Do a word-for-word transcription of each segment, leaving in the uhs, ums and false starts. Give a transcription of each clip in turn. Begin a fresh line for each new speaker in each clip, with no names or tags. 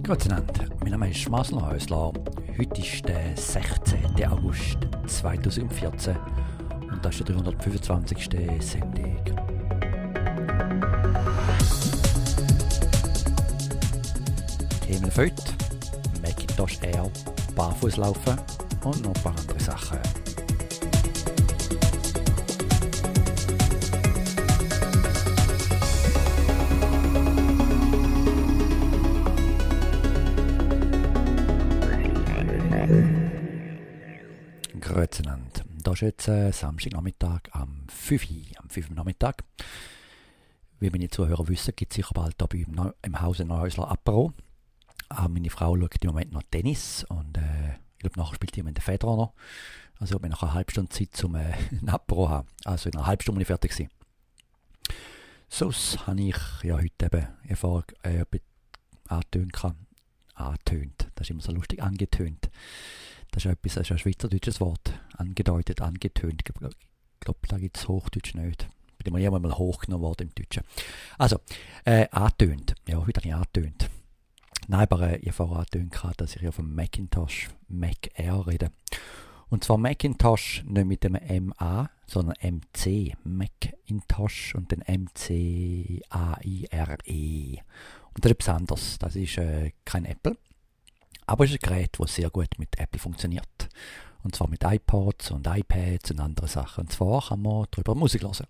Grüezi miteinander. Mein Name ist Marcel Häusler. Heute ist der sechzehnten August zweitausendvierzehn und das ist die dreihundertfünfundzwanzigste Sendung. Themen für heute: Macintosh Air, Barfußlaufen und noch ein paar andere Sachen. Grüezi miteinander. Das ist jetzt äh, Samstagnachmittag am fünf Uhr, am fünf Uhr Nachmittag. Wie meine Zuhörer wissen, gibt es sicher bald hier bei im, im Hause Neuhäusler Apero. Äh, meine Frau schaut im Moment noch Tennis und äh, ich glaube, nachher spielt jemand den Federer noch. Also ich habe noch eine halbe Stunde Zeit zum äh, Apero haben. Also in einer halben Stunde bin ich fertig gewesen. Sonst habe ich ja heute eben einfach äh, angetönt, angetönt, das ist immer so lustig, angetönt. Das ist etwas, das ist ein schweizerdeutsches Wort. Angedeutet, angetönt. Ich glaube, da gibt es Hochdeutsch nicht. Bin immer irgendwann mal hochgenommen worden im Deutschen. Also, äh, angetönt. Ja, heute habe ich angetönt. Nein, aber äh, ich habe angetönt, dass ich ja vom Macintosh Mac Air rede. Und zwar Macintosh nicht mit dem M A, sondern M C. Macintosh und dann M C A I R E. Und das ist etwas anderes. Das ist äh, kein Apple. Aber es ist ein Gerät, das sehr gut mit Apple funktioniert. Und zwar mit iPods und iPads und anderen Sachen. Und zwar kann man darüber Musik hören.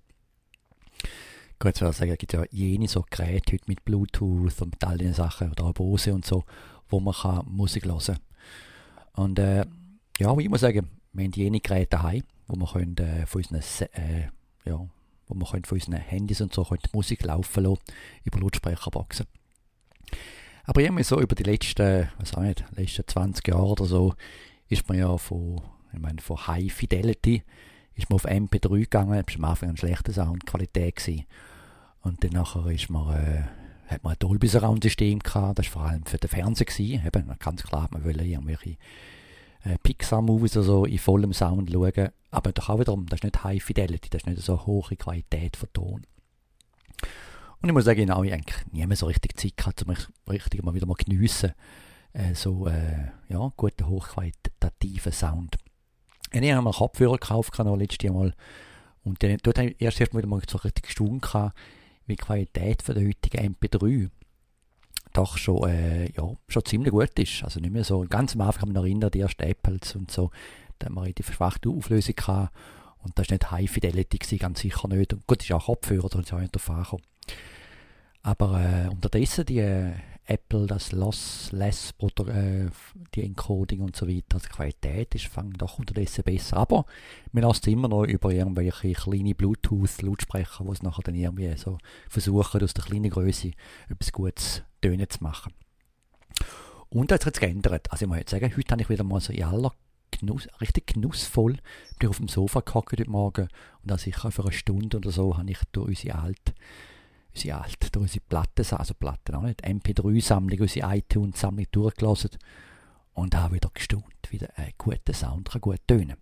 Ich kann jetzt sagen, es gibt ja jene so Geräte heute mit Bluetooth und mit all diesen Sachen oder auch Bose und so, wo man kann Musik hören kann. Und äh, ja, ich muss sagen, wir haben jene Geräte daheim, wo man können, äh, von unseren, äh, ja, wo man können von unseren Handys und so können die Musik laufen lassen über Lautsprecherboxen. Aber irgendwie so über die letzten, was auch nicht, letzten zwanzig Jahre oder so, ist man ja von, ich meine, von High Fidelity, ist man auf M P drei gegangen, das war am Anfang eine schlechte Soundqualität gewesen. Und dann nachher ist man, äh, hat man ein Dolby Surround System gehabt, das war vor allem für den Fernseher gewesen. Eben, ganz klar, man wollte irgendwelche äh, Pixar-Movies oder so in vollem Sound schauen, aber doch auch wiederum, das ist nicht High Fidelity, das ist nicht so eine hohe Qualität von Ton. Und ich muss sagen, genau, ich habe eigentlich nie mehr so richtig Zeit gehabt, um mich richtig mal wieder mal geniessen, äh, so äh, ja, guten, hochqualitativen Sound. Und ich habe mal Kopfhörer gekauft, noch letztes Mal. Und dann, dort habe ich erst erst wieder mal so richtig gestaunt gehabt, wie die Qualität von der heutigen M P drei doch schon, äh, ja, schon ziemlich gut ist. Also nicht mehr so, ganz am Anfang kann mich noch erinnern, die ersten Apples und so, da haben wir relativ schwache Auflösung gehabt. Und das war nicht High Fidelity gewesen, ganz sicher nicht. Und gut, das ist auch Kopfhörer, da ist auch nicht drauf angekommen. Aber äh, unterdessen die äh, Apple, das Lossless, äh, die Encoding und so weiter, also die Qualität ist fängt doch unterdessen besser. Aber wir lassen es immer noch über irgendwelche kleine Bluetooth-Lautsprecher, die es nachher dann irgendwie so versuchen, aus der kleinen Größe etwas Gutes Töne zu machen. Und das hat sich jetzt geändert. Also ich muss jetzt sagen, heute habe ich wieder mal so in aller Genuss, richtig genussvoll, bin auf dem Sofa gehockt heute Morgen und dann sicher für eine Stunde oder so habe ich durch unsere alte unsere alte, durch unsere Platten, also Platten auch nicht, M P drei Sammlung, unsere iTunes-Sammlung durchgelassen und habe wieder gestaunt, wieder einen guten Sound kann gut tönen.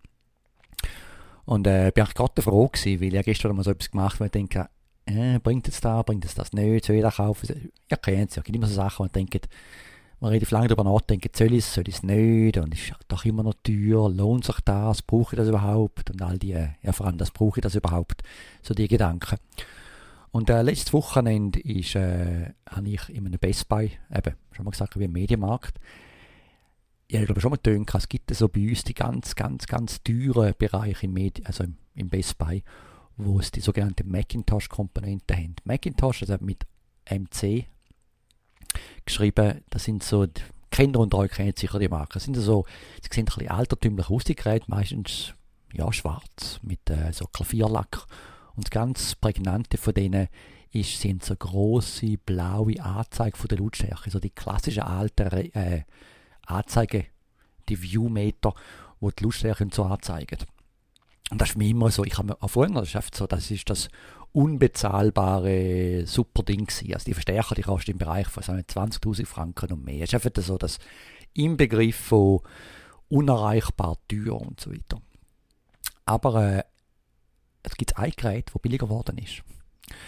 Und äh, bin ich gerade froh gewesen, weil ich gestern mal so etwas gemacht habe, wo ich denke, äh, bringt es das, bringt es das nicht, soll ich das kaufen? Ja, kennt es ja, es gibt immer so Sachen, wo man denkt, man redet lange darüber nachdenken, soll ich es, soll ich es nicht, und ist doch immer noch teuer, lohnt sich das, brauche ich das überhaupt, und all die, ja vor allem, das brauche ich das überhaupt, so die Gedanken. Und äh, letztes Wochenende ist, äh, habe ich in einem Best Buy, eben, schon mal gesagt, wie im Medienmarkt, ich habe schon mal gedacht, es gibt so bei uns die ganz, ganz, ganz teuren Bereiche im, Medi- also im, im Best Buy, wo es die sogenannten Macintosh-Komponenten haben. Macintosh, also mit M C geschrieben, das sind so, die Kinder unter euch kennen sicher die Marken, das sind so, sie sehen ein bisschen altertümlich aus, die Geräte, meistens ja, schwarz, mit äh, so Klavierlack. Und das ganz Prägnante von denen ist, sind so grosse blaue Anzeigen von der Lautstärke, so die klassischen alten äh, Anzeigen, die Viewmeter, die die Lautstärke so anzeigen. Und das ist mir immer so, ich habe mir auch vorhin, das ist einfach so, das ist das unbezahlbare super Ding gewesen. Also die Verstärker, die kosten im Bereich von zwanzigtausend Franken und mehr. Das ist einfach so das Inbegriff von unerreichbar teuer und so weiter. Aber äh, es gibt ein Gerät, das billiger geworden ist.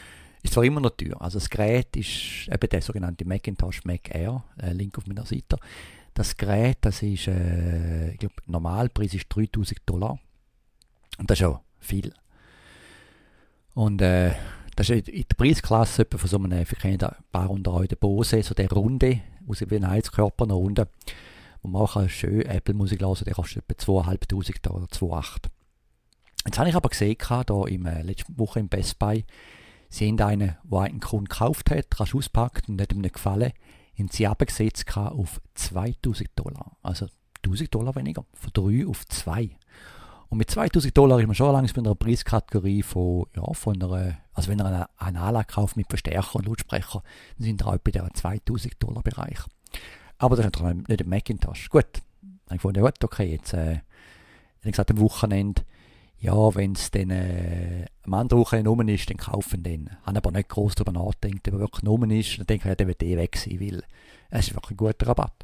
ist zwar immer noch teuer. Also das Gerät ist eben der sogenannte Macintosh Mac Air, äh, Link auf meiner Seite. Das Gerät, das ist, äh, ich glaube, Normalpreis ist dreitausend Dollar. Und das ist ja viel. Und äh, das ist in der Preisklasse etwa von so einem, wir kennen ein paar unter euch, der Bose, so der Runde, aus wie ein Heizkörper, eine Runde, wo man auch schön Apple-Musik hören kann, der kostet etwa zweitausendfünfhundert oder zweitausendachthundert. Jetzt habe ich aber gesehen, da in äh, letzten Woche im Best Buy, sie haben einen, der einen Kunden gekauft hat, rasch auspackt und hat ihm nicht gefallen, und sie abgesetzt auf zweitausend Dollar. Also tausend Dollar weniger, von drei auf zwei. Und mit zweitausend Dollar ist man schon langsam in einer Preiskategorie von, ja, von einer, also wenn ihr eine, eine Anlage kauft mit Verstärker und Lautsprecher, dann sind ihr auch bei der zweitausend Dollar Bereich. Aber das ist natürlich nicht ein Macintosh. Gut, dann habe ich gefunden, gut, okay, jetzt, äh, ich gesagt, am Wochenende, ja, wenn es dann äh, am anderen Wochenende rum ist, dann kaufen den. Ich habe aber nicht groß darüber nachgedacht, wenn er wirklich rum ist, dann denke ich, ja, der wird eh weg sein, weil es ist wirklich ein guter Rabatt.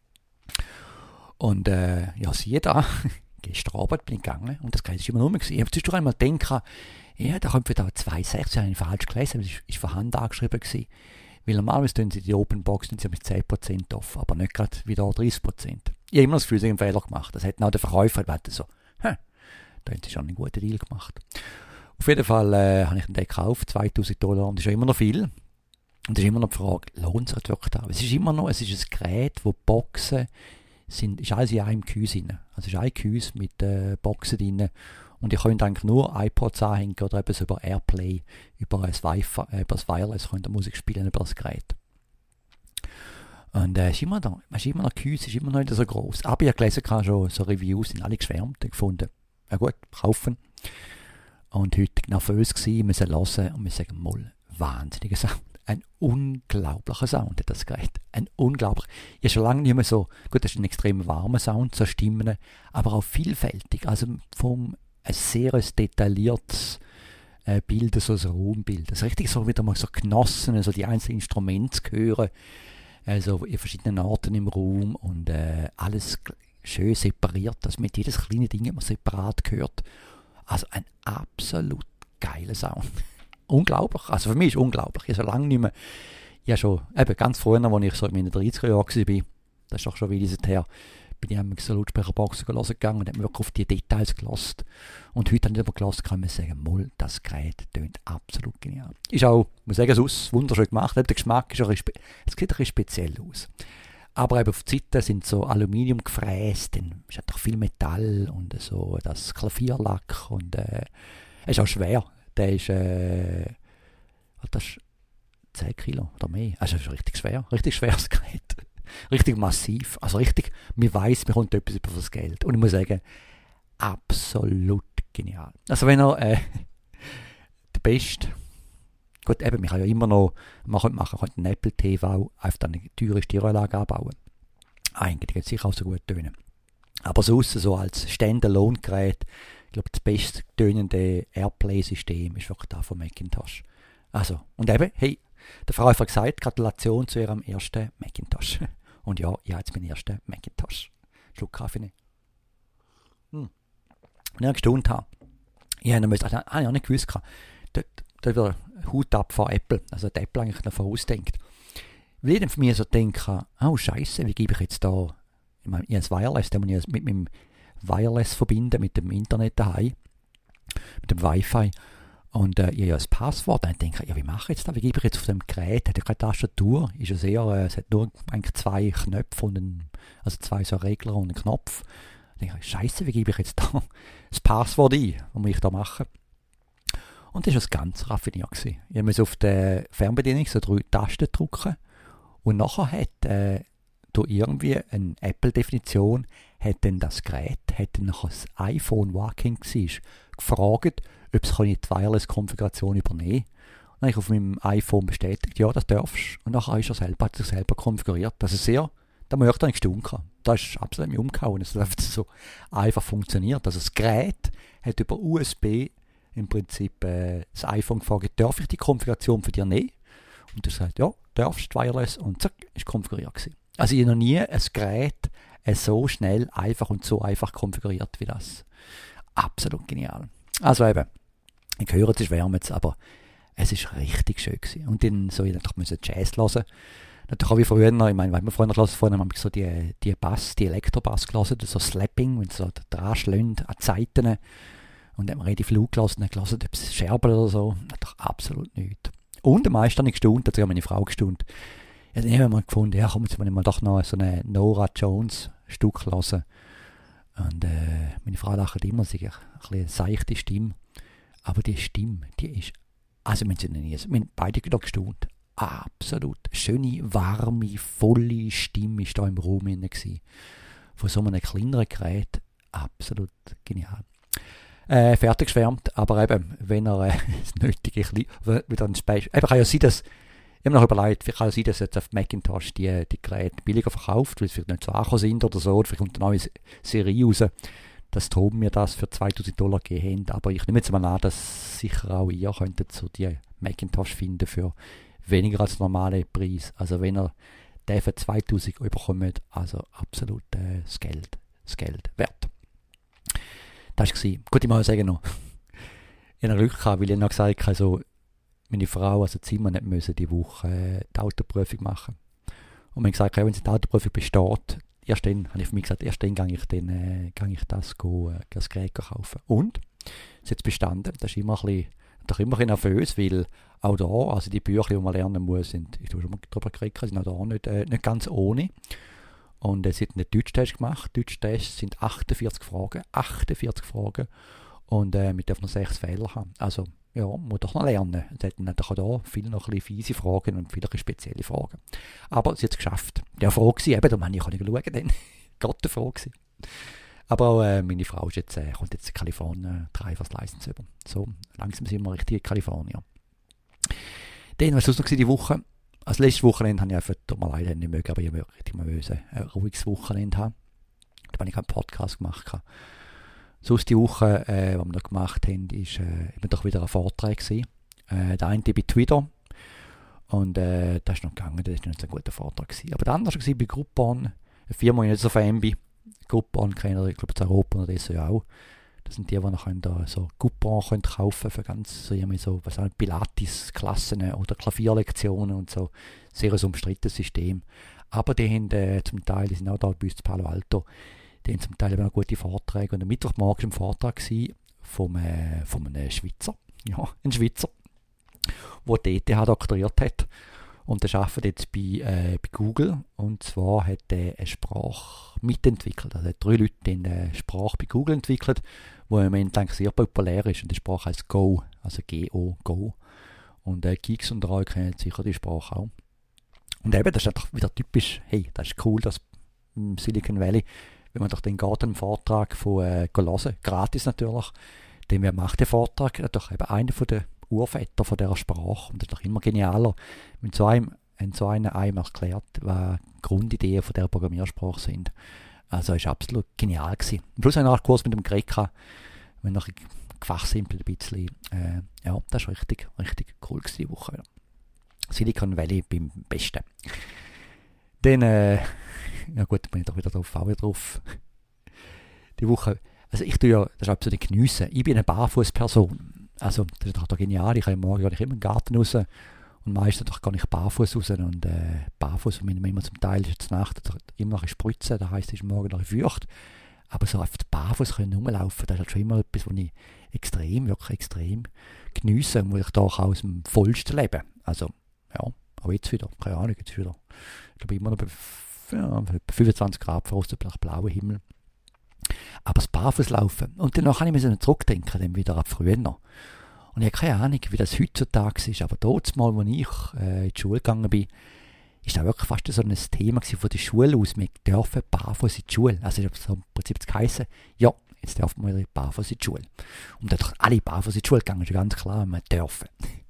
Und äh, ja, siehe da, gestern Abend bin ich gegangen und das war immer rum. Ich habe zwischendurch einmal gedacht, ja, da kommt wieder zwei Komma sechs, das habe ich falsch gelesen, das war von Hand angeschrieben gewesen. Weil normalerweise tun sie die Open Box sie mit zehn Prozent off, aber nicht gerade wieder dreißig Prozent. Ich habe immer das Gefühl, sie haben einen Fehler gemacht. Das hat auch der Verkäufer gesagt, so, hä, da haben sie schon einen guten Deal gemacht. Auf jeden Fall äh, habe ich den gekauft, zweitausend Dollar, und das ist ja immer noch viel. Und das ist immer noch die Frage, lohnt es sich wirklich da? Es ist immer noch, es ist ein Gerät, wo Boxen sind, ist alles in einem Gehäuse drin. Also es ist ein Gehäuse mit äh, Boxen drin. Und ihr könnt eigentlich nur iPods anhängen oder eben so über Airplay, über das Wi-Fi, äh, über das Wireless könnt ihr Musik spielen über das Gerät. Und es äh, ist immer da, es ist immer noch Gehäuse, ist immer noch nicht so groß. Aber ich habe gelesen, kann schon so Reviews, sind alle geschwärmt, gefunden. Ja gut, kaufen. Und heute nervös gewesen, müssen hören und wir sagen, moll, wahnsinniger Sound. Ein unglaublicher Sound, das Gerät. Ein unglaublich. Ich habe schon lange nicht mehr so, gut, das ist ein extrem warmer Sound, so Stimmen, aber auch vielfältig. Also vom ein sehr detailliertes äh, Bild, so ein Raumbild. Das ist richtig so wieder mal so genossen, also die einzelnen Instrumente zu hören, also in verschiedenen Orten im Raum und äh, alles schön separiert, dass man jedes kleine Ding immer separat gehört. Also ein absolut geiler Sound. Unglaublich. Also für mich ist es unglaublich. Ich habe so lange nicht mehr, ja schon, eben ganz früher, als ich so in meinen dreißiger Jahren war, das ist doch schon wie dieses her, bin ich einmal so Lautsprecherboxen hören gegangen und habe wirklich auf die Details gelassen. Und heute habe ich aber gelassen, kann man sagen, moll, das Gerät tönt absolut genial. Ist auch, muss sagen, es wunderschön gemacht. Der Geschmack ist auch, es sieht ein bisschen speziell aus. Aber eben auf die Seite sind so Aluminium gefräst, dann ist doch viel Metall und so das Klavierlack und äh, es ist auch schwer. Der ist, äh, das ist zehn Kilo oder mehr. Also es ist richtig schwer, richtig schweres Gerät. Richtig massiv, also richtig, man weiss, man kommt etwas über das Geld. Und ich muss sagen, absolut genial. Also wenn er äh, der Beste, gut, eben, man kann ja immer noch, man könnte machen, man könnte einen Apple T V auf eine teure Stereoanlage anbauen. Eigentlich wird es sicher auch so gut tönen. Aber sonst so als Standalone-Gerät, ich glaube, das best tönende Airplay-System ist wirklich das von Macintosh. Also, und eben, hey, der Frau hat gesagt, Gratulation zu ihrem ersten Macintosh. Und ja, ich habe jetzt meinen ersten Macintosh. Schluck Kaffee nicht. Hm. Und ich gestaunt habe. Ich habe also, ah, auch nicht gewusst, dort, dort wird Hut ab von Apple. Also die Apple eigentlich noch vorausdenkt. Weil ich dann für mich so denke, oh Scheiße, wie gebe ich jetzt da, ich meine, ich habe das Wireless, den muss ich mit meinem Wireless verbinden, mit dem Internet daheim, mit dem Wi-Fi. Und äh, ich habe ja das Passwort. Und ich denke, ja, wie mache ich jetzt das? Wie gebe ich jetzt auf dem Gerät? Hat ja keine Tastatur. Ist ja sehr, äh, es hat nur eigentlich zwei Knöpfe und einen, also zwei so Regler und einen Knopf. Ich denke, Scheiße, wie gebe ich jetzt da das Passwort ein? Was muss ich da machen? Und das war das ganz raffiniert gewesen. Ich musste auf der Fernbedienung so drei Tasten drücken. Und nachher hat äh, durch irgendwie eine Apple-Definition hat dann das Gerät, hat dann nachher das iPhone, das angehängt war, gefragt, ob es die Wireless-Konfiguration übernehmen kann. Dann habe ich auf meinem iPhone bestätigt, ja, das darfst. Und nachher ist er selber, hat er selber konfiguriert. Das ist sehr, da möchte ich nicht gestaunt. Da ist absolut nicht umgehauen. Es hat so einfach funktioniert. Also das Gerät hat über U S B im Prinzip äh, das iPhone gefragt, darf ich die Konfiguration für dich nehmen? Und er sagt, ja, darfst, Wireless. Und zack, ist konfiguriert gewesen. Also ich habe noch nie ein Gerät äh, so schnell, einfach und so einfach konfiguriert wie das. Absolut genial. Also eben, ich höre, es ist wärmer jetzt, aber Es war richtig schön gewesen. Und dann so, ich musste Jazz hören. Natürlich auch wie früher, ich meine, wenn wir früher gehört vorhin haben wir so die, die Bass, die Elektrobass gehört, so Slapping, wenn sie so dran schlönt, an die Seiten. Und dann haben wir relativ laut gehört, und gehört, ob es Scherben oder so. Natürlich absolut nichts. Und am meisten habe ich gestaunt, dazu hat meine Frau gestaunt. Ja, dann haben wir mal gefunden, ja komm, jetzt wollen wir doch noch so eine Nora Jones Stück hören. Und äh, meine Frau lacht immer, sie hat ein bisschen eine seichte Stimme. Aber die Stimme, die ist, also wir haben nie, wir haben beide da gestaunt. Absolut schöne, warme, volle Stimme war da im Raum gewesen. Von so einem kleineren Gerät. Absolut genial. Äh, fertig geschwärmt, aber eben, wenn er äh, das nötige wieder ein Special. Eben kann ja sein, dass, ich habe mir noch überlegt, vielleicht kann ja sein, dass jetzt auf Macintosh die, die Geräte billiger verkauft, weil sie vielleicht nicht so angekommen sind oder so, oder vielleicht kommt eine neue Serie raus, dass Tom mir das für zweitausend Dollar gegeben haben. Aber ich nehme jetzt mal an, dass sicher auch ihr könntet so die Macintosh finden für weniger als normale Preis. Also wenn ihr den für zweitausend bekommt, also absolut äh, das Geld, das Geld wert. Das war es. Gut, ich muss sagen noch, ich hatte Glück gehabt, weil ich noch gesagt habe, so, meine Frau, also Zimmer, nicht müssen die Woche äh, die Autoprüfung machen. Und wir haben gesagt, ja, wenn sie die Autoprüfung besteht, erst dann, habe ich für mich gesagt, erst dann gehe ich, dann, äh, gehe ich das, go, äh, das Gerät kaufen. Und es ist jetzt bestanden. Das ist immer ein bisschen, doch immer ein bisschen nervös, weil auch da, also die Bücher, die man lernen muss, sind, ich habe schon mal darüber geredet, sind auch da nicht, äh, nicht ganz ohne. Und es hat einen Deutschtest gemacht. Deutschtest sind achtundvierzig Fragen. achtundvierzig Fragen. Und äh, wir dürfen noch sechs Fehler haben. Also, ja, man muss doch noch lernen. Es hat natürlich auch da viele noch ein bisschen fiese Fragen und viele spezielle Fragen. Aber sie hat es geschafft. Der Frage war, eben, da kann ich nicht schauen, dann. Gott der Frage. Aber auch äh, meine Frau ist jetzt, äh, kommt jetzt in Kalifornien Drivers License über. So, langsam sind wir richtig in Kalifornien. Dann, was war sonst noch die Woche? Also letztes Wochenende habe ich einfach, tut mir leid, nicht mögen, aber ich möchte mal ein ruhiges Wochenende haben. Da habe ich keinen Podcast gemacht. Sonst die Woche, äh, was wir noch gemacht haben, ist äh, doch wieder ein Vortrag gewesen. Äh, der eine bei Twitter. Und äh, das ist noch gegangen, das war nicht so ein guter Vortrag gewesen. Aber der andere war bei Groupon, eine Firma, die ich nicht so Fan bin. Groupon kennen, ich glaube, in Europa oder das ja auch. Das sind die, die noch da so Coupon können kaufen für ganz so, so was auch Pilates-Klassen oder Klavierlektionen und so. Sehr ein umstrittenes System. Aber die haben äh, zum Teil, die sind auch da bei uns in Palo Alto, die haben zum Teil eben auch gute Vorträge. Und am Mittwochmorgen war ein Vortrag von äh, einem Schweizer, ja, ein Schweizer, der D T H doktoriert hat. Und der arbeitet jetzt bei, äh, bei Google. Und zwar hat er eine Sprache mitentwickelt. Also hat drei Leute eine Sprache bei Google entwickelt, die im Moment eigentlich sehr populär ist. Und die Sprache heißt Go, also G O, Go. Und äh, Geeks und drei kennen sicher die Sprache auch. Und eben, das ist einfach wieder typisch, hey, das ist cool, dass im Silicon Valley, wenn man doch den Garten Vortrag von äh, hören, gratis natürlich, den wer macht den Vortrag, das ist doch eben einer von den Urväter von dieser Sprache. Und das ist doch immer genialer, wenn so einem, wenn so einer einem erklärt, was die Grundideen von dieser Programmiersprache sind. Also es war absolut genial gewesen. Am Schluss habe ich noch einen Kurs mit dem Greka, wenn noch gefachsimpelt ein bisschen. Äh, ja, das war richtig, richtig cool gewesen, die Woche. Ja. Silicon Valley beim Besten. Dann, äh, ja gut, bin ich doch wieder drauf, auch wieder drauf. Die Woche, also ich tue ja, das ist absolut geniessen. Ich bin eine Barfußperson. Also, das ist doch genial. Ich kann morgen gehe ich immer im Garten raus und meistens gehe ich barfuß raus und äh, barfuß, wenn immer zum Teil ist es Nacht immer noch Spritzen, das heisst, es ist morgen noch feucht. Aber so auf barfuß können rumlaufen, das ist halt schon immer etwas, was ich extrem, wirklich extrem geniesse und wo ich da auch aus dem vollsten leben. Also, ja, aber jetzt wieder, keine Ahnung, jetzt wieder, ich glaube immer noch bei ja, fünfundzwanzig Grad Frost, nach blauem Himmel. Aber das Barfußlaufen. Und danach kann ich mir zurückdenken, dann wieder ab früher. Und ich habe keine Ahnung, wie das heutzutage ist. Aber dort mal, als ich äh, in die Schule gegangen bin, ist das wirklich fast so ein Thema gewesen, von der Schule aus. Wir dürfen barfuß in die Schule. Also ich habe so im Prinzip geheißen, ja, jetzt dürfen wir barfuß in die Schule. Und dann sind alle barfuß in die Schule gegangen, ist ja ganz klar, wir dürfen.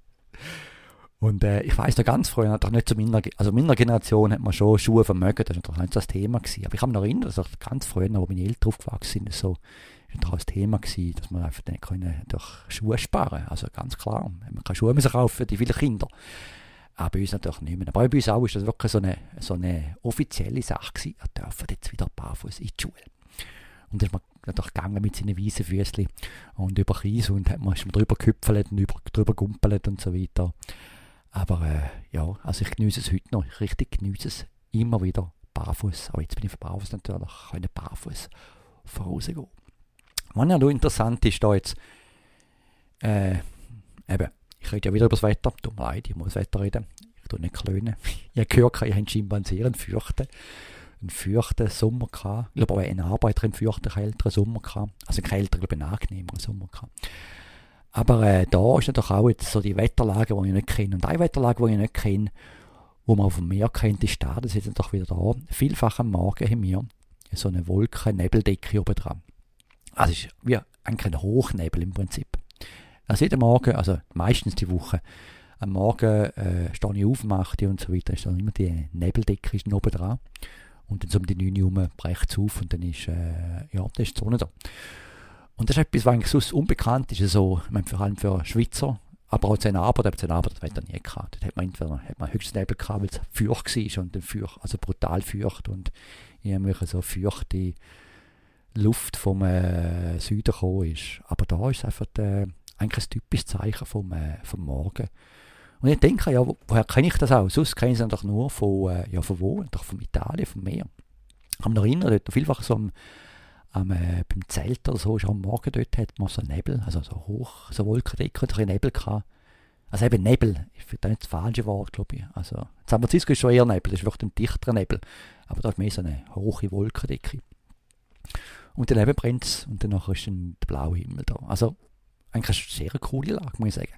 Und äh, ich weiss noch ganz früh, doch nicht zu meiner, also meiner Generation hat man schon Schuhe vermögen, das war nicht das Thema gewesen. Aber ich kann mich noch erinnern, dass ich ganz früh, wo meine Eltern aufgewachsen sind, so, ist doch das Thema gewesen, dass man einfach nicht können durch Schuhe sparen. Also ganz klar, man kann Schuhe müssen kaufen für die vielen Kinder. Aber bei uns natürlich nicht mehr. Aber bei uns auch ist das wirklich so eine, so eine offizielle Sache gewesen. Er darf jetzt wieder barfuß in die Schule. Und dann ist man natürlich gegangen mit seinen weißen Füßchen und über Kies und hat man, ist man drüber gehüpfelt und über, drüber gumpelt und so weiter. Aber äh, ja, also ich genieße es heute noch. Ich richtig genieße es immer wieder barfuß. Aber jetzt bin ich barfuß natürlich, ich kann nicht barfuß vorausgehen. Was ja noch interessant ist, da jetzt, äh, eben, ich rede ja wieder über das Wetter. Tut mir leid, ich muss das Wetter reden. Ich tue nicht klönen. Ich habe gehört, ich habe scheinbar einen sehr fürchten, einen fürchten Sommer gehabt. Ich glaube, auch ein Arbeiter einen fürchten kälteren Sommer gehabt. Also ein kälterer, glaube ich, einen angenehmeren Sommer gehabt. Aber äh, da ist natürlich auch jetzt so die Wetterlage, die ich nicht kenne. Und eine Wetterlage, die ich nicht kenne, wo man auf dem Meer kennt, ist da, das ist jetzt doch wieder da. Vielfach am Morgen haben wir so eine Wolken-Nebeldecke oben dran. Also es ist wie eigentlich ein Hochnebel im Prinzip. Also jeden Morgen, also meistens die Woche, am Morgen äh, stehe ich auf, mache die und so weiter, ist dann immer die Nebeldecke ist oben dran. Und dann so um die neun Uhr bricht es auf und dann ist, äh, ja, dann ist die Sonne da. Und das ist etwas, was eigentlich sonst unbekannt ist, so, ich meine, vor allem für Schweizer, aber auch zu Arbeit, aber zu Arbeit, das hat er nie gehabt. Dort hat man entweder hat man höchstens Nebel gehabt, weil es feucht war und dann feucht, also brutal feucht und irgendwie so feuchte Luft vom äh, Süden gekommen ist. Aber da ist einfach äh, eigentlich ein typisches Zeichen vom, äh, vom Morgen. Und ich denke, ja, wo, woher kenne ich das auch? Sonst kenne ich es doch nur von, äh, ja, von wo? Doch von Italien, vom Meer. Ich kann mich noch erinnern, dort vielfach so am Am, äh, beim Zelt oder so, ist am Morgen dort hat man so Nebel, also so hoch, so Wolkendecke und so ein Nebel gehabt. Also eben Nebel, ich finde das nicht das falsche Wort, glaube ich. Also San Francisco ist schon eher Nebel, das ist wirklich ein dichterer Nebel, aber da ist mehr so eine hohe Wolkendecke. Und daneben brennt es und dann ist dann der blaue Himmel da. Also eigentlich eine sehr coole Lage, muss ich sagen.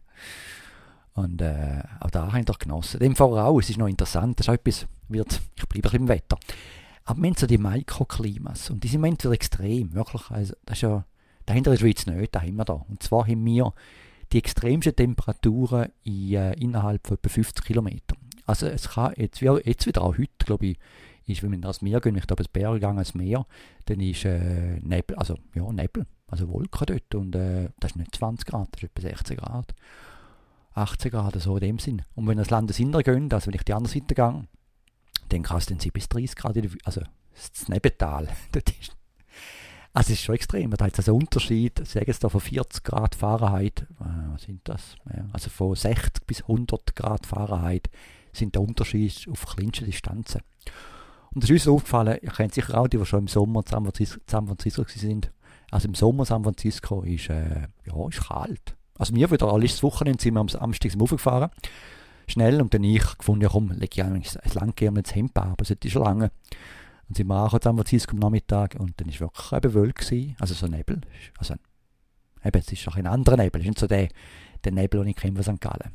Und äh, auch da habe ich doch genossen. Dem Fall auch, es ist noch interessant, das ist auch etwas, wird, ich bleibe ein bisschen im Wetter. Aber wir haben so die Mikroklimas und die sind entweder extrem, wirklich, also das ist ja, dahinter der Schweiz nicht, da haben wir da. Und zwar haben wir die extremsten Temperaturen in, äh, innerhalb von etwa fünfzig Kilometern. Also es kann jetzt, jetzt wieder auch heute, glaube ich, ist, wenn wir ans Meer gehen, wenn ich da bis Berge gehe, ans Meer, dann ist äh, Nebel, also ja, Nebel, also Wolken dort und äh, das ist nicht zwanzig Grad, das ist etwa sechzehn Grad, achtzehn Grad, so in dem Sinn. Und wenn wir ins Landesinnere gehen, also wenn ich die andere Seite gehe, dann kann es dann bis dreißig Grad, in der, also das Nebental. Das ist, also es ist schon extrem. Da hat es also einen Unterschied, sagen es da von vierzig Grad Fahrenheit, äh, was sind das? Ja, also von sechzig bis hundert Grad Fahrenheit sind der Unterschied auf kleinste Distanzen. Und das ist uns so aufgefallen, ihr kennt sicher auch die, die schon im Sommer in San Francisco, San Francisco sind. Also im Sommer San Francisco ist, äh, ja, ist kalt. Also wir wieder alles Wochenende sind wir am Samstag aufgefahren. Schnell und dann ich gefunden, ja komm, leg ich eigentlich ein langgehendes Hemd an, aber es ist schon lange. Und sind wir auch in San Francisco am Nachmittag und dann war wirklich eben Wölk, also so Nebel. Also eben, es ist auch ein anderer Nebel, es ist nicht so der, der Nebel, den ich kenne von Sankt Gallen.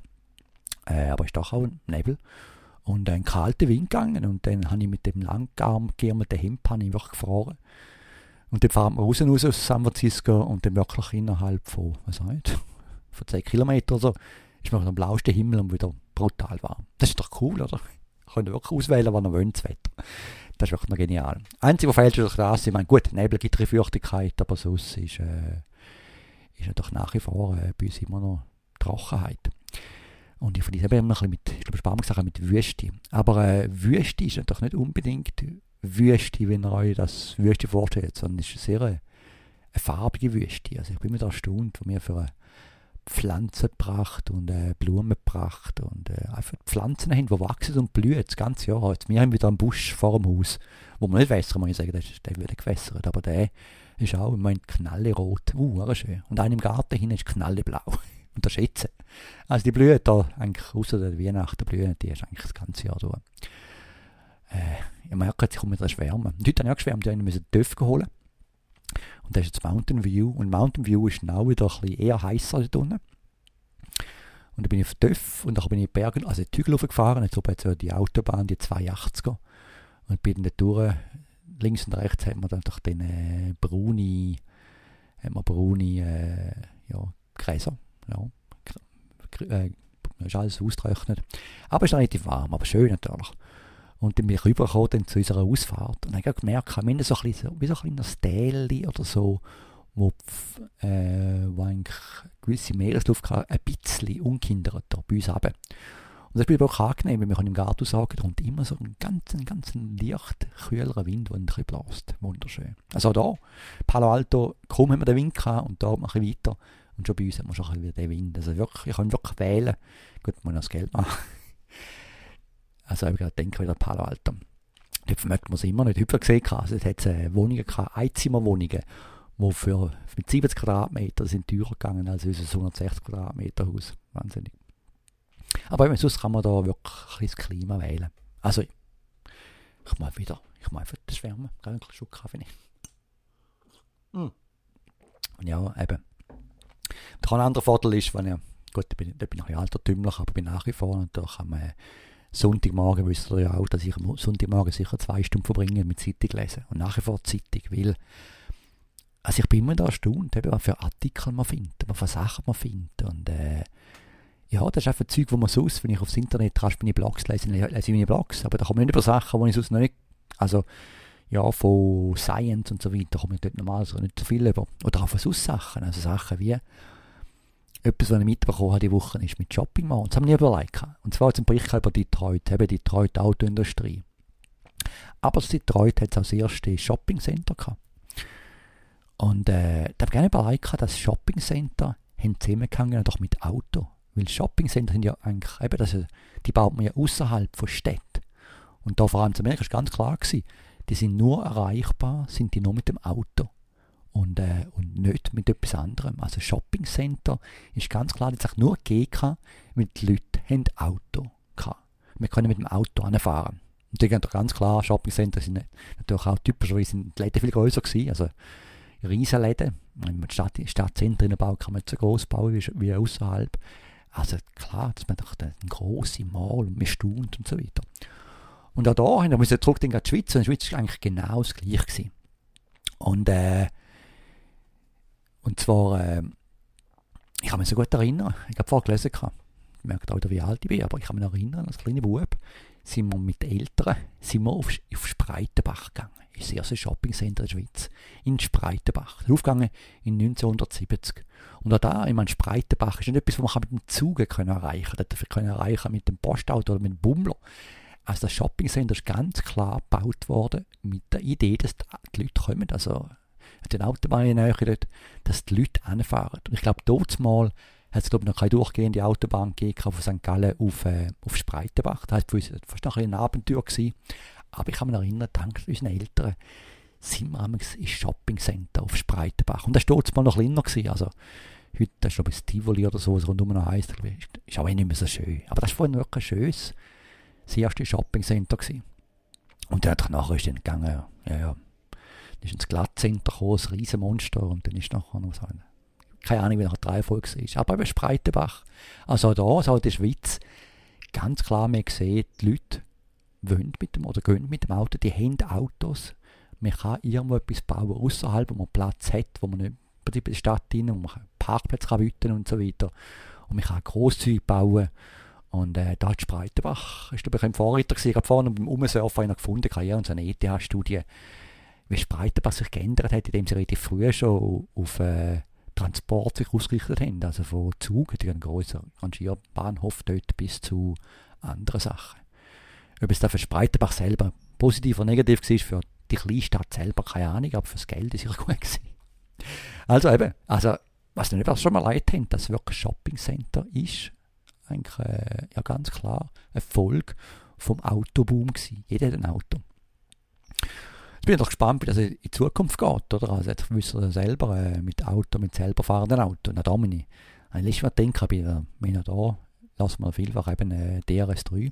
Äh, aber es ist doch auch ein Nebel. Und ein kalter Wind gegangen und dann habe ich mit dem langgehendes Hemd wirklich gefroren. Und dann fahren wir raus, raus aus San Francisco und dann wirklich innerhalb von, was weiß ich, von zehn Kilometern oder so, ist man am blauesten Himmel und wieder brutal warm. Das ist doch cool, oder? Ich könnte wirklich auswählen, wann er will, das Wetter. Das ist wirklich noch genial. Einzige, was fehlt, ist das. Ich meine, gut, Nebel gibt eine Feuchtigkeit, aber sonst ist, äh, ist doch nach wie vor äh, bei uns immer noch Trockenheit. Und ich finde es eben noch ein bisschen mit, ich glaube, Spannung gesagt, mit Wüste. Aber äh, Wüste ist doch nicht unbedingt Wüste, wenn ihr euch das Wüste vorstellt, sondern es ist eine sehr eine, eine farbige Wüste. Also ich bin mir da erstaunt, wo wir für eine Pflanzenpracht und äh, Blumenpracht und äh, einfach Pflanzen haben, die wachsen und blühen das ganze Jahr. Jetzt, wir haben wieder einen Busch vor dem Haus, wo man nicht wässern, muss ich sagen, der, der wird gewässert, aber der ist auch im Moment knallerot, uh, schön. Und einer im Garten hin ist knalleblau. Und das schätze. Also die blühen da, eigentlich außer der Weihnachten blühen, die ist eigentlich das ganze Jahr da. Äh, ich merke jetzt, ich komme wieder schwärmen. Und heute habe ich auch geschwärmt, ich musste einen Töpf holen. Und das ist jetzt Mountain View. Und Mountain View ist now wieder ein bisschen eher heißer dort unten. Und dann bin ich auf Töpf und dann bin ich in die Berge, also die Hügel hochgefahren, jetzt oben so die Autobahn, die zweiundachtziger. Und bin dann durch, links und rechts haben wir dann doch den äh, braune, haben wir braune äh, ja, Gräser. Ja, äh, ist alles ausgetrocknet. Aber es ist relativ warm, aber schön natürlich. Und dann bin ich rübergekommen dann zu unserer Ausfahrt. Und dann habe ich gemerkt, wir haben so ein bisschen, wie so ein kleines Stählchen oder so, wo, äh, wo eigentlich gewisse Meeresluft hatte, ein bisschen unkindert da bei uns runter. Und das ist auch angenehm, weil wir im Garten sagen, und immer so einen ganz, ganz leicht kühleren Wind, der ein bisschen bläst. Wunderschön. Also da, Palo Alto, kaum haben wir den Wind gehabt und da ein bisschen weiter. Und schon bei uns hat man schon ein bisschen wieder den Wind. Also wirklich, ich kann wirklich wählen. Gut, man muss das Geld machen. Also ich habe gerade gedacht, wieder Palo Alto. Dort vermögt man es immer nicht. Heute gesehen, also es hat äh, Wohnungen gehabt, Einzimmerwohnungen, die für mit siebzig Quadratmeter sind teurer gegangen als unser hundertsechzig Quadratmeter Haus. Wahnsinnig. Aber eben, sonst kann man da wirklich das Klima wählen. Also ich mache wieder, ich mache einfach das Wärme. Gerade einen Schluck Kaffee nicht. Mm. Und ja, eben. Und ein anderer Vorteil ist, wenn ich, gut, ich bin, ich bin noch ein altertümlich, aber bin nach wie vor, und da kann man Sonntagmorgen, wisst ihr ja auch, dass ich am Sonntagmorgen sicher zwei Stunden verbringe mit Zeitung lesen. Und nach wie vor Zeitung, weil also ich bin immer da erstaunt, eben, was für Artikel man findet, was für Sachen man findet. Und äh, ja, das ist einfach Zeug, wo man sonst, wenn ich aufs Internet rasch meine Blogs lese, lese ich meine Blogs, aber da kommen nicht über Sachen, die ich sonst noch nicht, also ja, von Science und so weiter, komme ich dort normalerweise nicht so viel über. Oder auch von sonst Sachen, also Sachen wie etwas, was ich mitbekommen habe die Woche, ist mit Shopping Mall. Das haben wir nie überlegt. Und zwar zum Bericht über Detroit, eben Detroit Autoindustrie. Aber in Detroit hat es auch das erste Shopping Center gehabt. Und äh, da habe ich gerne überlegt, dass Shopping Center haben zusammengehangen doch mit Auto. Weil Shopping Center sind ja eigentlich, eben, das, die baut man ja außerhalb von Städten. Und da vor allem zu Amerika ist ganz klar gewesen, die sind nur erreichbar, sind die nur mit dem Auto. Und, äh, und nicht mit etwas anderem. Also Shopping Center ist ganz klar, dass es nur gegeben, weil die Leute haben Auto gehabt. Wir können mit dem Auto anfahren. Und die gehen doch ganz klar, Shopping Center sind natürlich auch typischerweise sind die Läden viel grösser gewesen. Also Riesenläden. Wenn man die Stadt, Stadtzentren baut, kann man nicht so groß bauen wie, wie außerhalb. Also klar, dass man doch ein grosses Mall und man staunt und so weiter. Und auch da haben wir uns zurückdenken an die Schweiz. Und die Schweiz war eigentlich genau das Gleiche gewesen. Und äh, Und zwar, äh, ich kann mich so gut erinnern, ich habe vorher gelesen, ich merke auch, wie alt ich bin, aber ich kann mich erinnern, als kleiner Bub sind wir mit Eltern sind wir auf, auf Spreitenbach gegangen. Das ist das erste Shoppingcenter in der Schweiz. In Spreitenbach. Das ist aufgegangen in neunzehnhundertsiebzig. Und auch da, ich meine, Spreitenbach ist nicht etwas, was man mit dem Zug können erreichen kann. Das können erreichen mit dem Postauto oder mit dem Bummler. Also das Shoppingcenter ist ganz klar gebaut worden mit der Idee, dass die Leute kommen. Also den Autobahn in der Nähe dort, dass die Leute anfahren. Und ich glaube, dort mal hat es glaube ich, noch keine durchgehende Autobahn gegeben von Sankt Gallen auf, äh, auf Spreitenbach. Das war für uns fast noch ein Abenteuer gewesen. Aber ich kann mich erinnern, dank unseren Eltern sind wir einmal ins Shoppingcenter auf Spreitenbach. Und das war dort mal noch kleiner gewesen. Also heute ist glaube ich das Tivoli oder so, was rundum noch heisst. Ist, ist auch nicht mehr so schön. Aber das war vorhin wirklich ein schönes, das erste Shoppingcenter gewesen. Und dann nachher ist dann gegangen, ja, ja. Dann ist ins Glattcenter gekommen, ein Riesenmonster, und dann ist nachher noch so eine, keine Ahnung, wie nachher die Reihenfolge war. Aber eben Spreitenbach, also da, also in der Schweiz, ganz klar, man sieht, die Leute wollen mit dem, oder gehen mit dem Auto, die haben Autos. Man kann irgendwo etwas bauen, außerhalb, wo man Platz hat, wo man nicht bei der Stadt rein, wo man einen Parkplatz kann bieten und so weiter. Und man kann grosszügig bauen. Und äh, da hat Spreitenbach, ist glaube ich ein Vorreiter gewesen. Ich habe vorhin beim Umsurfen einer gefunden, ich habe so eine E T H-Studie, wie Spreitenbach sich geändert hat, indem sie relativ früh schon auf äh, Transport sich ausgerichtet haben. Also von Zug, die einen grossen Rangierbahnhof dort, bis zu anderen Sachen. Ob es da für Spreitenbach selber positiv oder negativ war, für die Kleinstadt selber keine Ahnung, aber für das Geld ist sicher gut gewesen. Also eben, also, was nicht was schon mal leid haben, dass es wirklich ein Shoppingcenter ist, eigentlich äh, ja ganz klar eine Folge vom Autoboom gewesen. Jeder hat ein Auto. Jetzt bin ich doch gespannt, wie das in Zukunft geht, oder? Also jetzt wissen wir selber äh, mit Auto, mit selber fahrenden Auto. Na da bin ich, wenn ich mal denke, bin ich da, lassen wir vielfach eben äh, D R S drei.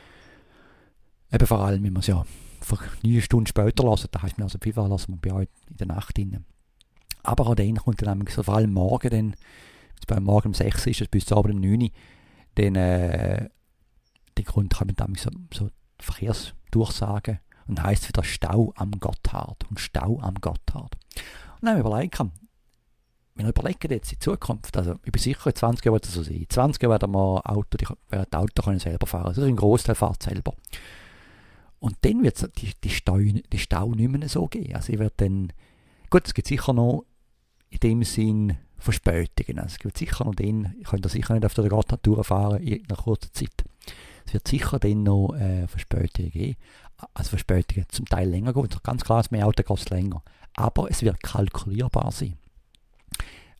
Eben vor allem, wenn man es ja neun Stunden später lassen, da heisst man also vielfach lassen wir bei euch in der Nacht rein. Aber auch dann kommt dann so, vor allem morgen, dann, wenn es bei morgen um sechs ist, bis zum Abend um neun Uhr, dann, äh, dann kommt dann so, so Verkehrsdurchsagen und heisst wieder Stau am Gotthard und Stau am Gotthard. Und dann haben wir überlegt, wenn wir überlegen jetzt in Zukunft, also ich bin sicher, in zwanzig Jahren wird es so sein. In zwanzig Jahren werden wir Auto, die, werden die Autos können selber fahren. Also ein Großteil fährt selber. Und dann wird es die, die, Stau, die Stau nicht mehr so geben. Also ich werde dann, gut, es gibt sicher noch in dem Sinn Verspätungen. Also es gibt sicher noch den, ich könnte sicher nicht auf der Gotthard fahren in einer kurzen Zeit. Es wird sicher dann noch äh, Verspätungen geben. Also Verspätungen zum Teil länger gehen. Ganz klar, es mehr Auto kostet länger. Aber es wird kalkulierbar sein.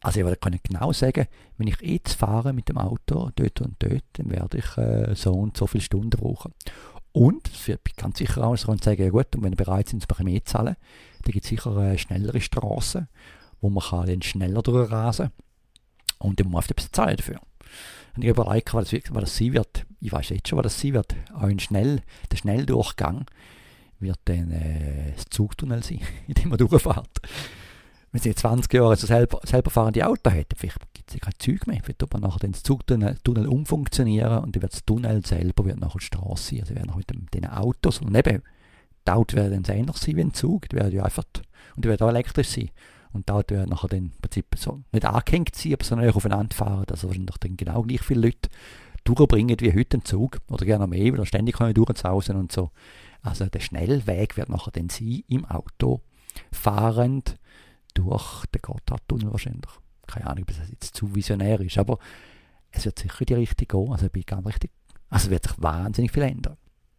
Also ich werde genau sagen, wenn ich jetzt fahre mit dem Auto, dort und dort, dann werde ich äh, so und so viele Stunden brauchen. Und es wird ganz sicher auch so sagen, ja gut, und wenn ihr bereit sind, ein mehr zu zahlen, dann gibt es sicher äh, schnellere Strassen, wo man kann dann schneller durchrasen kann. Und dann muss man oft etwas zahlen dafür. Und ich überlege, was das, was das sein wird. Ich weiß jetzt schon, was das sein wird. Auch ein Schnell, der Schnelldurchgang wird dann äh, das Zugtunnel sein, in dem man durchfährt. Wenn sie in zwanzig Jahren so selber, selber fahrende Auto hätten, vielleicht gibt es ja kein Zeug mehr. Vielleicht wird man nachher den Zugtunnel Tunnel umfunktionieren und dann wird das Tunnel selber wird nachher die Straße sein. Also werden nachher mit den Autos und eben, die Autos werden dann ähnlich sein wie ein Zug. Die werden ja einfach, und die werden auch elektrisch sein. Und die Autos werden nachher dann im Prinzip so nicht angehängt sein, aber sondern aufeinander fahren. Also wahrscheinlich dann genau gleich viele Leute durchbringen wie heute ein Zug. Oder gerne mehr, weil er ständig kann durchzausen und so. Also der Schnellweg wird nachher dann sein, im Auto fahrend durch den Gotthardtunnel wahrscheinlich. Keine Ahnung, ob das jetzt zu visionär ist, aber es wird sicher in die Richtung gehen. Also ich bin ganz richtig, also es wird sich wahnsinnig viel ändern.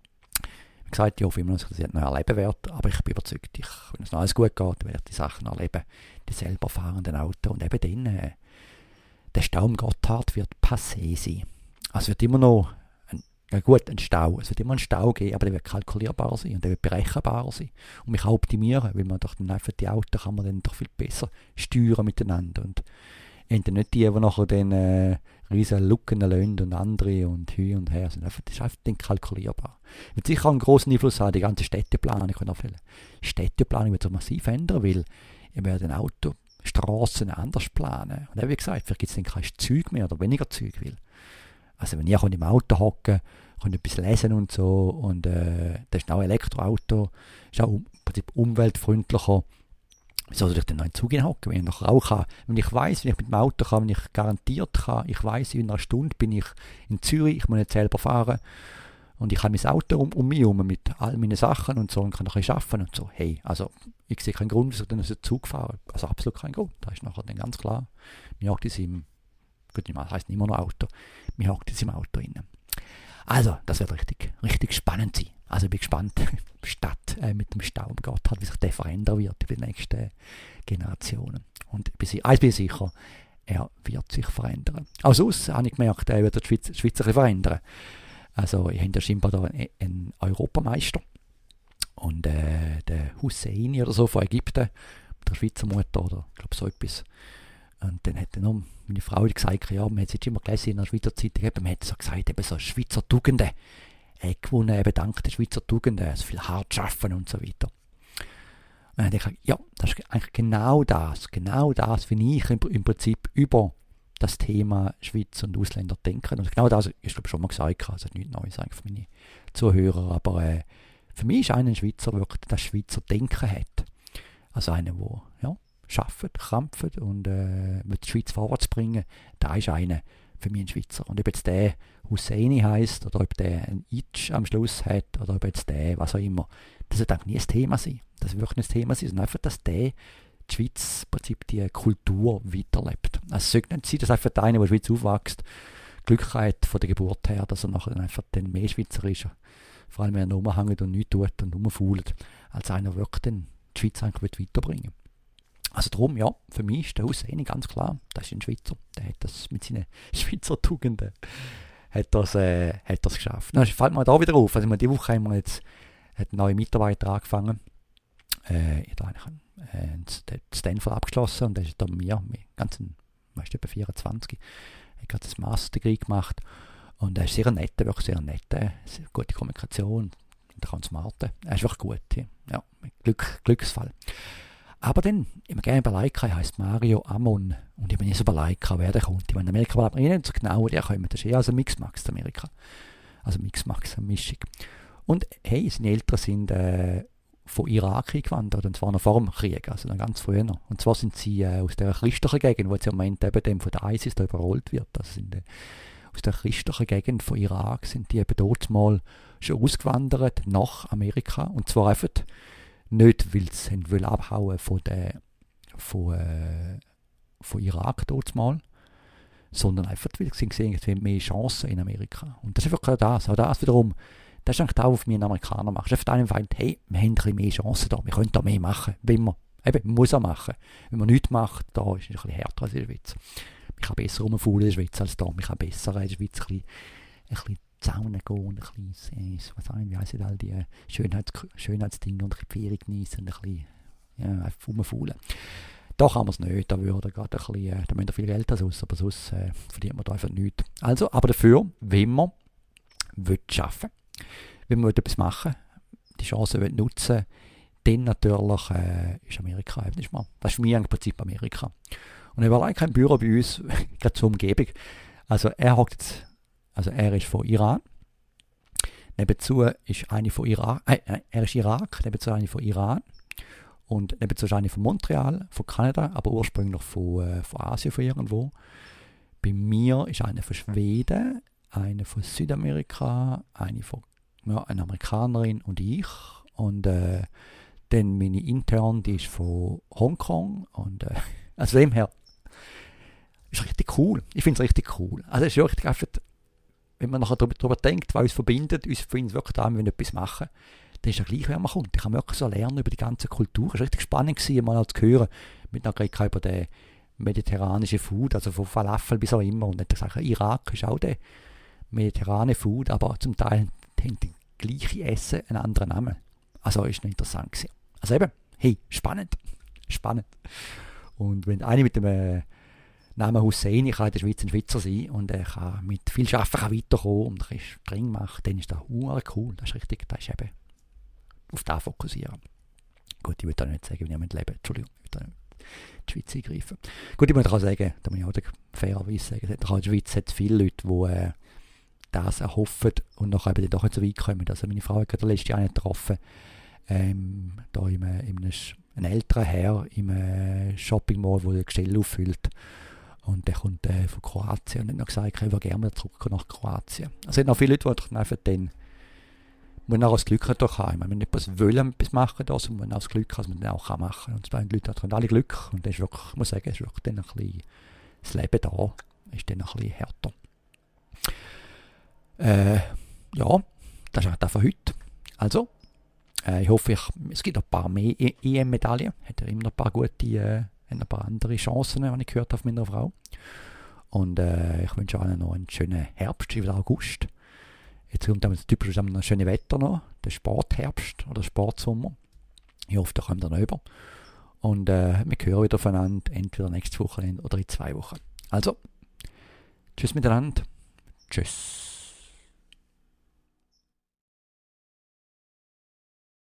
Wie gesagt, ich hoffe immer, dass ich das noch erleben werde, aber ich bin überzeugt, ich, wenn es noch alles gut geht, werde ich die Sachen erleben, die selber fahrenden Autos und eben dann, äh, der Stau am Gotthard wird passé sein. Also es wird immer noch Ja gut, ein Stau. Es wird immer einen Stau geben, aber der wird kalkulierbar sein und der wird berechenbar sein. Und mich auch optimieren, weil man doch dann einfach die Autos kann man dann doch viel besser steuern miteinander. Und dann nicht die, die nachher dann äh, riesen Lücken lassen und andere und hin und her sind. Einfach, das ist einfach dann kalkulierbar. Wird sicher auch einen grossen Einfluss haben, die ganze Städteplanung. Die Städteplanung wird sich massiv ändern, weil ihr werdet Autostrassen anders planen. Und wie gesagt, vielleicht gibt es dann kein Zeug mehr oder weniger Zeug, weil also wenn ihr im Auto hocken könnt, etwas lesen und so, und äh, das ist auch ein Elektroauto, ist auch im Prinzip umweltfreundlicher. Wieso soll ich denn noch in den Zug hocken, wenn ich noch auch kann? Wenn ich weiss, wenn ich mit dem Auto kann, wenn ich garantiert kann, ich weiss, in einer Stunde bin ich in Zürich, ich muss nicht selber fahren und ich habe mein Auto um, um mich herum mit all meinen Sachen und so und kann noch ein bisschen arbeiten und so. Hey, also ich sehe keinen Grund, wieso ich dann einen Zug fahren. Also absolut keinen Grund. Das ist nachher dann ganz klar. Mir hockt es im, gut, das heisst nicht immer noch Auto, mir hockt es im Auto rein. Also, das wird richtig, richtig spannend sein. Also ich bin gespannt, Stadt äh, mit dem Stau im Gotthard, wie sich der verändern wird in den nächsten Generationen. Und ich bin, eins bin ich sicher, er wird sich verändern. Auch sonst habe ich gemerkt, er wird die Schweiz, die Schweiz sich verändern. Also ich habe ja scheinbar da einen, einen Europameister. Und äh, der Husseini oder so von Ägypten, der Schweizer Mutter oder ich glaube so etwas. Und dann hat dann noch meine Frau gesagt, ja, man hat es jetzt immer gelesen in der Schweizer Zeitung, eben, man hat so gesagt, eben so Schweizer Tugenden. Er hat gewonnen, eben dank der Schweizer Tugenden, also viel hart arbeiten und so weiter. Und dann habe ich gesagt, ja, das ist eigentlich genau das, genau das, wie ich im, im Prinzip über das Thema Schweiz und Ausländer denke. Und genau das, ich glaube schon mal gesagt, also nichts Neues eigentlich für meine Zuhörer, aber äh, für mich ist einer ein Schweizer, der wirklich das Schweizer Denken hat. Also einer, der, ja, arbeitet, krampft und äh, die Schweiz vorwärts bringen, da ist einer für mich ein Schweizer. Und ob jetzt der Husseini heisst oder ob der ein Itch am Schluss hat oder ob jetzt der, was auch immer, das wird eigentlich nie ein Thema sein. Das wird wirklich ein Thema sein, sondern einfach, dass der die Schweiz im Prinzip die Kultur weiterlebt. Also es sollte nicht sein, dass einfach der eine, der in der Schweiz aufwächst, Glück hat von der Geburt her, dass er nachher dann einfach dann mehr Schweizer ist, vor allem wenn er rumhängt und nichts tut und rumfault, als einer, der wirklich dann die Schweiz eigentlich weiterbringen will. Also darum, ja, für mich ist der Husseini ganz klar, das ist ein Schweizer. Der hat das mit seinen Schweizer Tugenden hat das, äh, hat das geschafft. Dann fällt mir da wieder auf, also diese Woche haben wir jetzt hat ein neuer Mitarbeiter angefangen. Äh, ich habe äh, Stanford abgeschlossen und der ist da bei mir, mit ganzen, weißt du, etwa vierundzwanzig. Er hat gerade das Master-Degree gemacht und er ist sehr nett, wirklich sehr nett, äh, sehr gute Kommunikation, der kann smarten. Er ist wirklich gut, ja, Glück, Glücksfall. Aber dann, ich habe gerne überlegt, er heisst Mario Amon. Und ich habe mir nicht so überlegt, wer der kommt. Ich meine, in Amerika war aber nicht so genau, wo der kommt. Das ist eher also Mixmax in Amerika. Also Mixmax, eine Mischung. Und hey, seine Eltern sind äh, von Irak eingewandert, und zwar noch vor dem Krieg, also noch ganz früher. Und zwar sind sie äh, aus der christlichen Gegend, wo jetzt im Moment eben dem von der ISIS da überrollt wird. Also sind, äh, aus der christlichen Gegend von Irak sind die eben dort mal schon ausgewandert nach Amerika. Und zwar einfach nicht, weil sie abhauen von, der, von, äh, von Irak dort mal, sondern einfach, weil sie gesehen haben, sie haben mehr Chancen in Amerika. Und das ist einfach das. Auch das wiederum, das ist eigentlich das, was mich ein Amerikaner macht. Einfach einer meint, hey, wir haben ein bisschen mehr Chancen da, wir können da mehr machen, wenn wir Eben, man muss auch machen. Wenn man nichts macht, da ist es ein bisschen härter als in der Schweiz. Man kann besser rumfaulen in der Schweiz als da. Man kann besser in der Schweiz ein bisschen, ein bisschen Zaunen gehen, ein bisschen, was auch, wie heissen all die Schönheits Schönheitsdinge und ein bisschen Ferien genießen und ein bisschen ja, einfach rumfaulen. Da kann man es nicht, da würde gerade ein bisschen, äh, da müsst ihr viel Geld aus, aber sonst äh, verdient man da einfach nichts. Also, aber dafür, wenn man will arbeiten, wenn man etwas machen will, die Chance will nutzen, dann natürlich äh, ist Amerika, das ist, mal, das ist für mich im Prinzip Amerika. Und er war leider kein Büro bei uns, gerade zur Umgebung. Also er hat jetzt, also er ist von Iran, nebenzu ist eine von Irak, äh, er ist Irak, nebenzu eine von Iran. Und nebenzu ist eine von Montreal, von Kanada, aber ursprünglich von, äh, von Asien, von irgendwo. Bei mir ist eine von Schweden, eine von Südamerika, eine von ja, eine Amerikanerin und ich. Und äh, dann meine Intern, die ist von Hongkong. Und äh, also dem her ist richtig cool. Ich finde es richtig cool. Also es ist wirklich einfach, wenn man nachher darüber denkt, was uns verbindet, uns verbindet wirklich daran, wenn wir etwas machen. Dann ist ja gleich, wer man kommt. Ich kann wirklich so lernen über die ganze Kultur. Es war richtig spannend, gewesen, mal zu hören. Mit einer Rede über den mediterranischen Food, also von Falafel bis auch immer. Und dann gesagt, Irak ist auch der mediterrane Food, aber zum Teil haben die gleiche Essen einen anderen Namen. Also ist noch interessant gewesen. Also eben, hey, spannend. Spannend. Und wenn eine mit dem äh, Namen Hussein, ich kann in der Schweiz ein Schweizer sein und er kann mit viel Arbeiten weiterkommen und ein streng machen, dann ist das uh, cool. Das ist richtig, das ist eben auf das fokussieren. Gut, ich will da nicht sagen, wie ich lebe. Entschuldigung, ich will da nicht die Schweiz eingreifen. Gut, ich muss auch sagen, da muss ich auch fairerweise sagen, in der Schweiz hat es viele Leute, die äh, das erhoffen und nachher eben doch nicht so weit kommen. Also meine Frau hat gerade letztes Jahr getroffen, ähm, da in einem, in einem, ein älterer Herr im äh, Shopping Mall, der Gestell auffüllt. Und der kommt äh, von Kroatien und hat noch gesagt, ich würde gerne zurück nach Kroatien. Also es sind noch viele Leute, die einfach dann man auch das Glück natürlich haben. Ich meine, wenn man etwas will, etwas machen darf, und man auch das Glück hat, dass man das auch machen kann. Und zwei Leute haben alle Glück. Und das ist wirklich, ich muss sagen, ist wirklich dann ein bisschen, das Leben da ist dann ein bisschen härter. Äh, ja, das ist auch das von heute. Also, äh, ich hoffe, ich, es gibt noch ein paar mehr E M-Medaillen. Hat ja immer noch ein paar gute, äh, ein paar andere Chancen, die ich gehört habe von meiner Frau. Und äh, ich wünsche allen noch einen schönen Herbst, wieder August. Jetzt kommt das typische das schöne Wetter noch, der Sportherbst oder Sportsommer. Ich hoffe, da kommt er noch über. Und äh, wir hören wieder voneinander, entweder nächstes Wochenende oder in zwei Wochen. Also, tschüss miteinander. Tschüss.